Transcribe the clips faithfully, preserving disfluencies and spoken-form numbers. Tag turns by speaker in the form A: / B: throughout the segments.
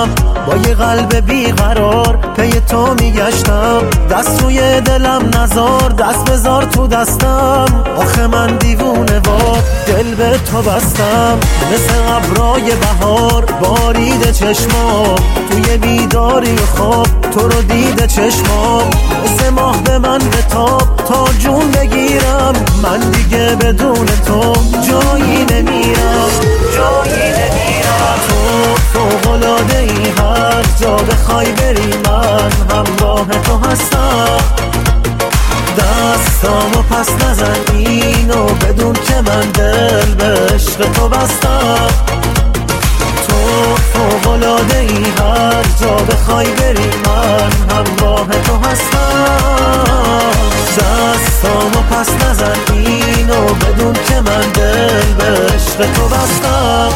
A: داشتم، با یه قلب بیقرار پی تو میگشتم. دست روی دلم نزار، دست بذار تو دستم. آخه من دیوونه وار دل به تو بستم. مثل ابرای بهار باریده چشمام، توی بیداری و خواب تو رو دیده چشمام. مثل ماه به من بتاب تا جون بگیرم، من دیگه بدون تو جایی نمیرم، جایی نمیرم. تو فوق‌العاده ای، هر جا بخوای بری من همراه تو هستم. دستامو پس نزن اینو بدون که من دل به عشق تو بستم. تو فوق‌العاده ای، هر جا بخوای بری من همراه تو هستم. دستامو پس نزن اینو بدون که من دل به عشق تو بستم.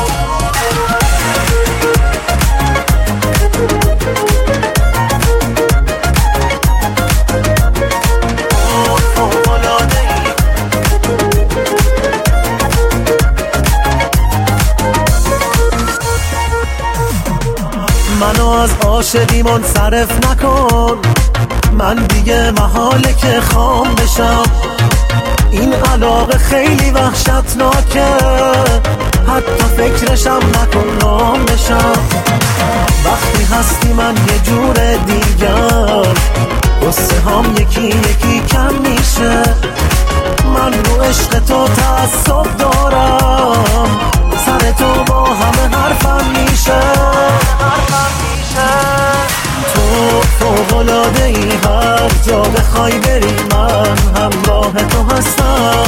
A: منو از عاشقی منصرف نکن، من دیگه محاله که خام بشم. این علاقه خیلی وحشتناکه، حتی فکرشم نکن نام بشم. وقتی هستی من یه جور دیگر، قصه هم یکی یکی کم میشه. من رو عشق تو تعصب دارم، سر تو با همه حرفم میشه. تو فوق‌العاده ای، هر جا بخوای بری من همراه تو هستم.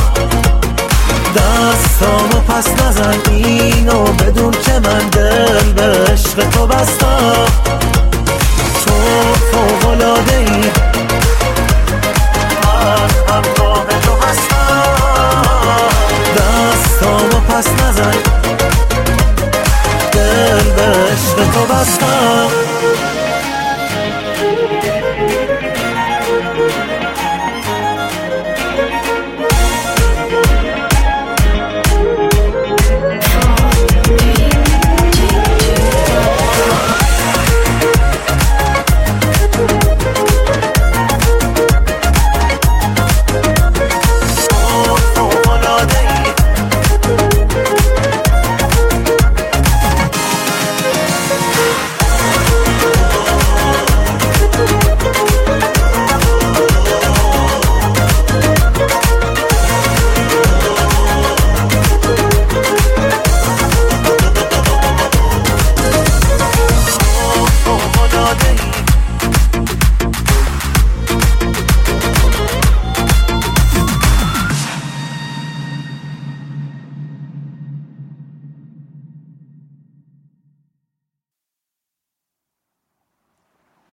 A: دستامو پس نزن اینو بدون که من دل به عشق تو بستم. تو فوق‌العاده ای، من همراه تو هستم. دستامو پس نزن دل به عشق تو بستم.